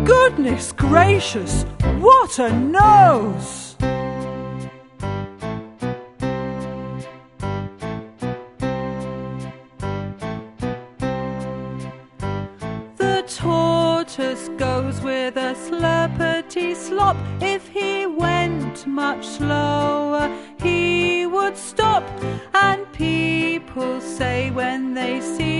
Goodness gracious, what a nose! The tortoise goes with a slurpety slop. If he went much slower, he would stop. And people say when they see